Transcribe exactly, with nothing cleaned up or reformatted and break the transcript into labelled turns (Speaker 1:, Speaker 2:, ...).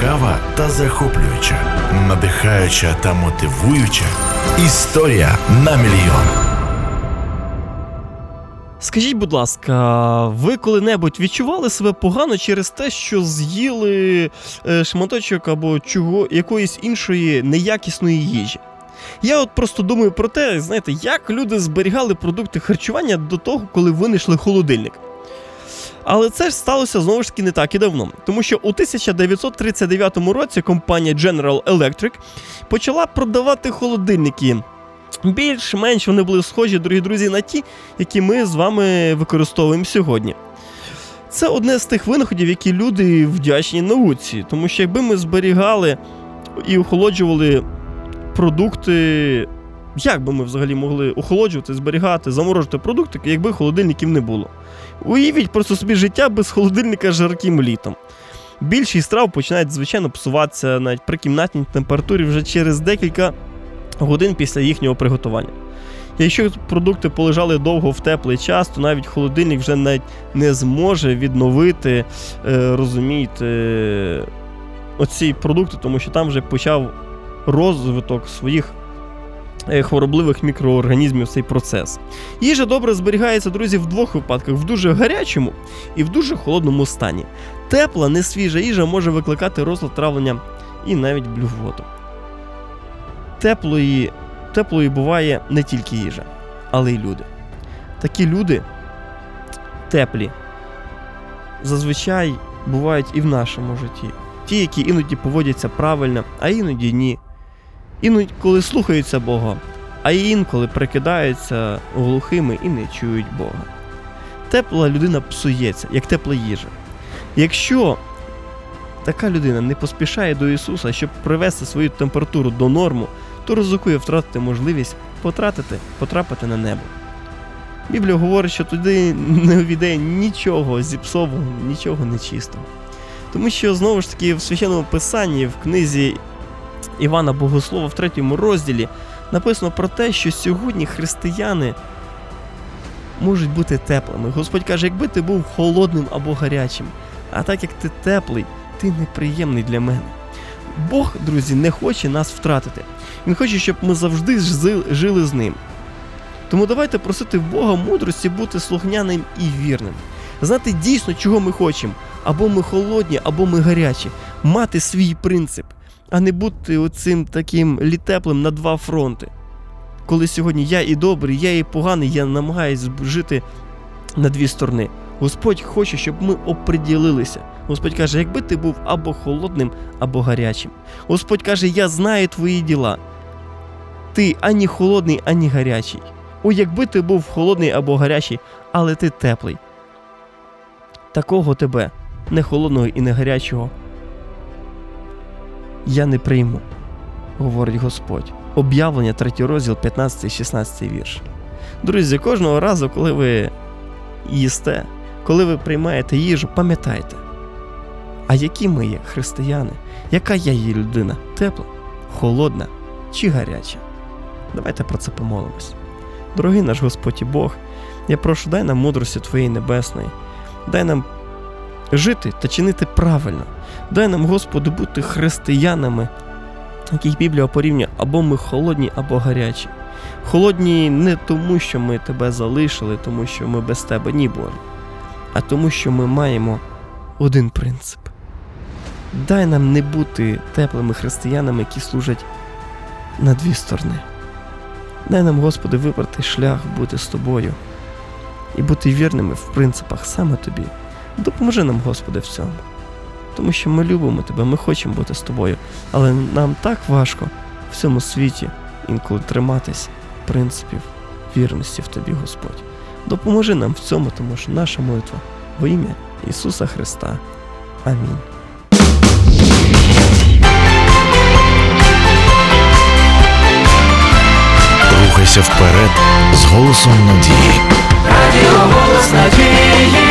Speaker 1: Цікава та захоплююча, надихаюча та мотивуюча. Історія на мільйон.
Speaker 2: Скажіть, будь ласка, ви коли-небудь відчували себе погано через те, що з'їли шматочок або чого, якоїсь іншої неякісної їжі? Я от просто думаю про те, знаєте, як люди зберігали продукти харчування до того, коли винайшли холодильник. Але це ж сталося, знову ж таки, не так і давно. Тому що у тисяча дев'ятсот тридцять дев'ятому році компанія General Electric почала продавати холодильники. Більш-менш вони були схожі, дорогі друзі, на ті, які ми з вами використовуємо сьогодні. Це одне з тих винаходів, які люди вдячні науці. Тому що якби ми зберігали і охолоджували продукти, як би ми взагалі могли охолоджувати, зберігати, заморожувати продукти, якби холодильників не було? Уявіть просто собі життя без холодильника жарким літом. Більшість страв починають, звичайно, псуватися навіть при кімнатній температурі вже через декілька годин після їхнього приготування. Якщо продукти полежали довго в теплий час, то навіть холодильник вже навіть не зможе відновити, розумієте, оці продукти, тому що там вже почав розвиток своїх хворобливих мікроорганізмів цей процес. Їжа добре зберігається, друзі, в двох випадках: в дуже гарячому і в дуже холодному стані. Тепла, несвіжа їжа може викликати розлад травлення і навіть блювоту. Теплої, теплою буває не тільки їжа, але й люди. Такі люди теплі зазвичай бувають і в нашому житті. Ті, які іноді поводяться правильно, а іноді ні. Іноді, коли слухаються Бога, а інколи прикидаються глухими і не чують Бога. Тепла людина псується, як тепла їжа. Якщо така людина не поспішає до Ісуса, щоб привести свою температуру до норму, то ризикує втратити можливість потратити, потрапити на небо. Біблія говорить, що туди не увійде нічого зіпсового, нічого нечистого. Тому що, знову ж таки, в Священному Писанні, в книзі Івана Богослова, в третьому розділі, написано про те, що сьогодні християни можуть бути теплими. Господь каже, якби ти був холодним або гарячим, а так як ти теплий, ти неприємний для мене. Бог, друзі, не хоче нас втратити. Він хоче, щоб ми завжди жили з ним. Тому давайте просити в Бога мудрості бути слухняним і вірним. Знати дійсно, чого ми хочемо. Або ми холодні, або ми гарячі. Мати свій принцип, а не бути оцим таким літеплим на два фронти. Коли сьогодні я і добрий, я і поганий, я намагаюсь жити на дві сторони. Господь хоче, щоб ми оприділилися. Господь каже, якби ти був або холодним, або гарячим. Господь каже, я знаю твої діла. Ти ані холодний, ані гарячий. О, якби ти був холодний або гарячий, але ти теплий. Такого тебе, не холодного і не гарячого, я не прийму, говорить Господь. Об'явлення, третій розділ, п'ятнадцятий-шістнадцятий вірш. Друзі, кожного разу, коли ви їсте, коли ви приймаєте їжу, пам'ятайте, а які ми є християни? Яка я є людина? Тепла, холодна чи гаряча? Давайте про це помолимось. Дорогий наш Господь і Бог, я прошу, дай нам мудрості Твоєї небесної. Дай нам жити та чинити правильно. Дай нам, Господи, бути християнами, яких Біблія порівнює, або ми холодні, або гарячі. Холодні не тому, що ми Тебе залишили, тому що ми без Тебе, ні, Боже, а тому, що ми маємо один принцип. Дай нам не бути теплими християнами, які служать на дві сторони. Дай нам, Господи, вибрати шлях бути з Тобою і бути вірними в принципах саме Тобі. Допоможи нам, Господи, в цьому. Тому що ми любимо Тебе, ми хочемо бути з Тобою, але нам так важко в цьому світі інколи триматись принципів вірності в Тобі, Господь. Допоможи нам в цьому, тому що наша молитва во ім'я Ісуса Христа. Амінь.
Speaker 1: Рухайся вперед з голосом надії.
Speaker 3: Радіо «Голос надії».